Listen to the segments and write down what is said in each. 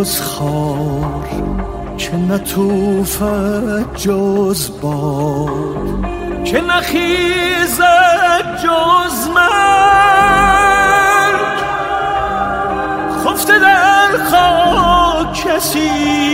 جز خار، که نتوفد جز باد، که نخیزد جز مرگ. خفته در خاک کسی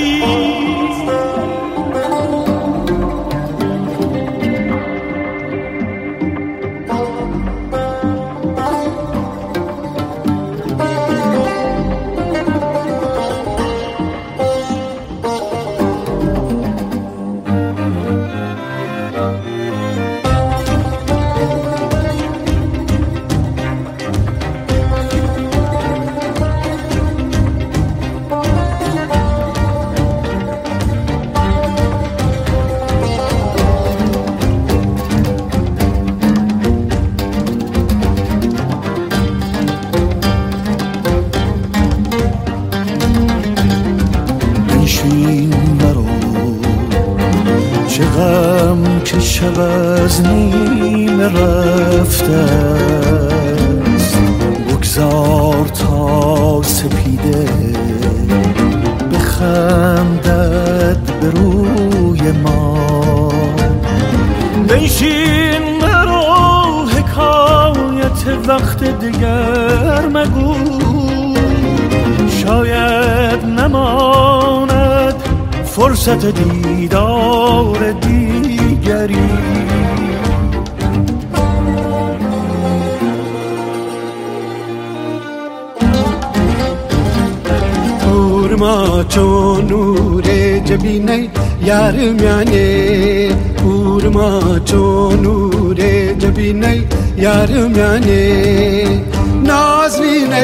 که شب از نیمه رفته است. بگذار تا سپیده بخندد به روی ما. بنشین مرو حکایت وقت دیگر مگو، شاید نماند فرصت دیدار دیگری. پورما چون نور جبینه یار میانه، پورما چون نور جبینه یار میانه. نازنینه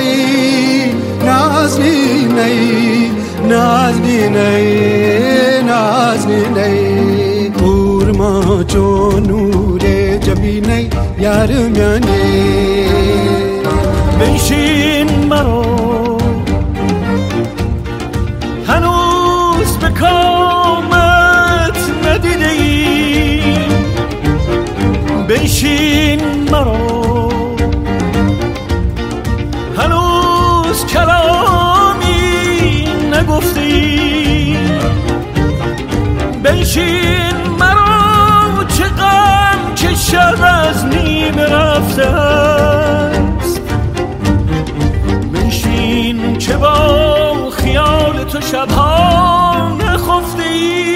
نازنینه نازنینه نازنینه، پورما چون نور جبینه یار میانه. بنشین مرو هنوز به کامت ندیده ای. بنشین مرو هنوز کلامی نگفته ای. بنشین مرو چه غم که شب از نیمه رفته است. بنشین که با خیال تو شبها نخفته ای.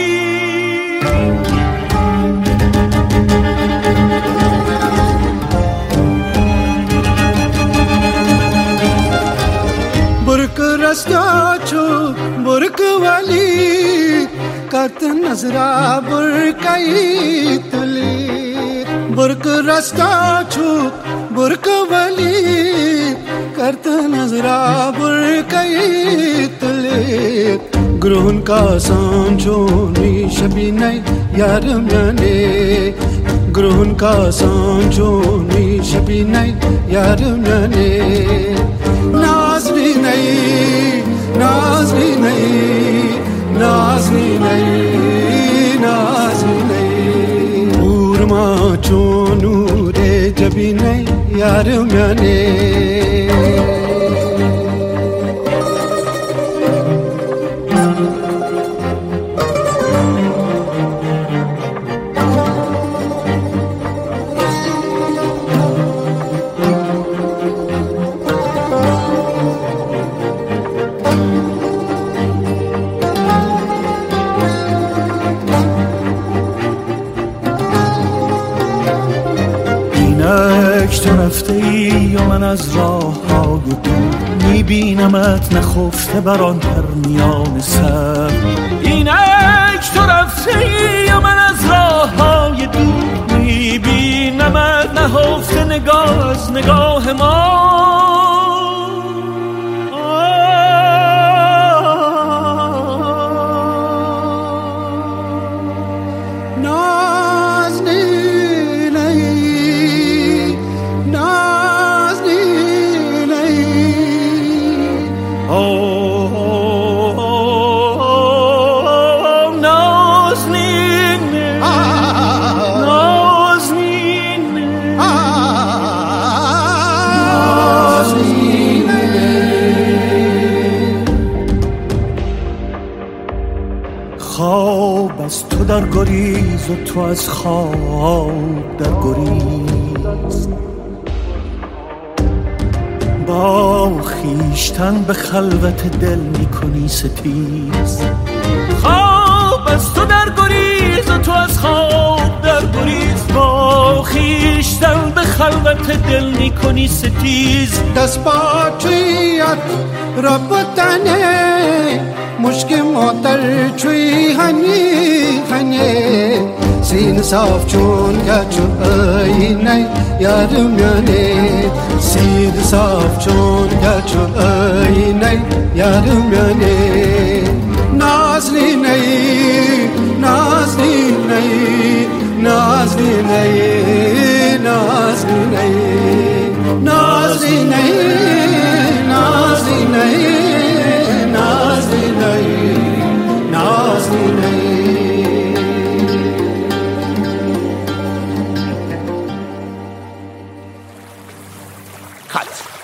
برک رستا چو برک والی کت نظرا برکای تلی. برک رستا چو برک والی کت نظرا برکای تلی. گرون کا سانچونی شبینه یار میانه، گرون کا سانچونی شبینه یار میانه. نازنینه نازنینه نازنینه نازنینه، پورما چون نور جبینه یار میانه. تو رفته ای و من از راه های دور میبینمت نخفته بر آن پرنیان سر. اینک تو رفته ای و من از راه های دور میبینمت نهفته نگاه از نگاه ما. و تو از خواب در گریز. با خیشتن به خلوت دل میکنی ستیز. خواب از تو در گریز و تو از خواب در گریز. با خیشتن به خلوت دل میکنی ستیز. دست پاچیت ربطنه مشک موتر چوی هنی هنی. سین صاف چون گچو آینه یارم یانه. سین صاف چون گچو آینه یارم یانه. نازلینه نازلینه نازلینه نازلینه نازلینه نازلینه نازلینه نازلینه. خلاص